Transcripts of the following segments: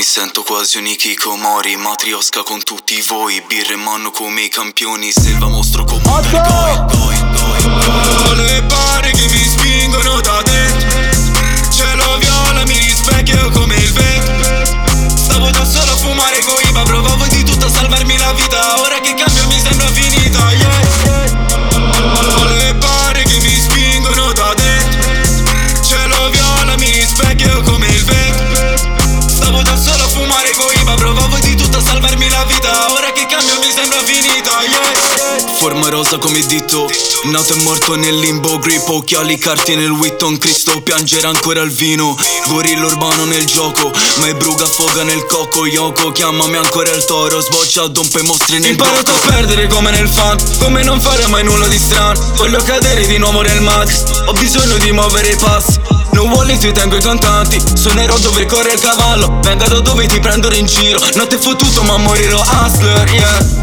Mi sento quasi un hikikomori, matriosca con tutti voi, birre in mano come i campioni, selva mostro come un Ho le pare che mi spingono da dentro, cielo viola mi rispecchio come il vento. Stavo da solo a fumare coiba, provavo di tutto a salvarmi la vita, ora che cambio mi sembra finita, Ho le pare che mi spingono da dentro, cielo viola mi rispecchio come il vento. Stavo da solo a fumare coiba, provavo di tutto a salvarmi la vita, ora che cambio mi sembra finita, Forma rosa come dito, nato e morto nel limbo, grip, occhiali, carti nel Witton, Cristo piangere ancora il vino, gorillo urbano nel gioco, ma è bruga affoga nel cocco, Yoko chiamami ancora il toro, sboccia dompe mostri nel imparato a perdere come nel fan, come non fare mai nulla di strano, voglio cadere di nuovo nel max, ho bisogno di muovere i passi, non vuole ti tengo i contanti, suonerò dove corre il cavallo, venga da dove ti prendo in giro, notte fottuto ma morirò hustler,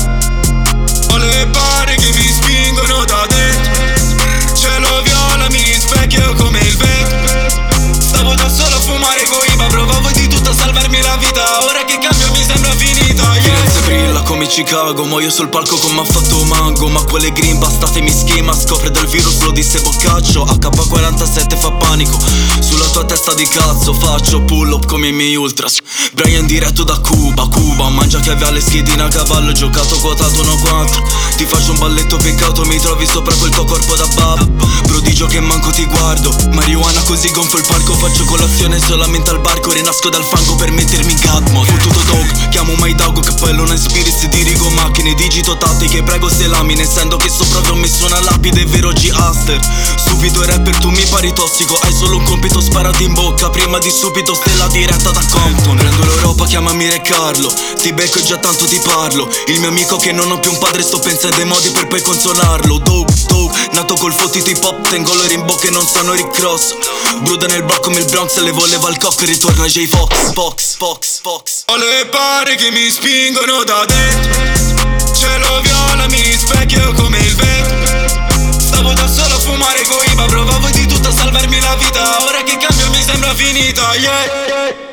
Ho le pare che mi spingono da dentro, cielo viola mi rispecchio come il vento. Stavo da solo a fumare coiba, provavo di tutto a salvarmi la vita, ora che cambio mi sembra finita, Firenze brilla come Chicago, muoio sul palco come ha fatto Mango, ma quelle green bastatemi schema, scopre del virus lo disse Boccaccio, AK-47 fa panico, sulla tua testa di cazzo faccio pull up come i miei ultras, Brian diretto da Cuba, mangia che aveva le schedine a cavallo, giocato quotato 1-4, ti faccio un balletto peccato, mi trovi sopra quel tuo corpo da bab, prodigio che manco ti guardo, marijuana così gonfio il parco, faccio colazione solamente al barco, rinasco dal fango per mettermi in cat mode, fottuto dog, chiamo My Dog, cappello nel spirits, dirigo macchine, digito tattiche, prego se lamine, essendo che sopra vi ho messo una lapide, vero G-Aster, stupido rapper tu mi pari tossico, hai solo un compito sparato in bocca, prima di subito stella diretta da Compton, prendo l'Europa, chiamami Re Carlo, ti becco e già tanto ti parlo, il mio amico che non ho più un padre, sto pensando ai modi per poi consolarlo, Dog, nato col fottito hip hop, tengo l'ore in bocca e non sono Rick Ross, bruda nel block come il Bronx, le voleva al cocco e ritorna J Fox. Ho le pare che mi spingono da dentro, cielo viola mi rispecchio come il vento. Stavo da solo a fumare coiba, provavo di tutto a salvarmi la vita, ora che cambio mi sembra finita,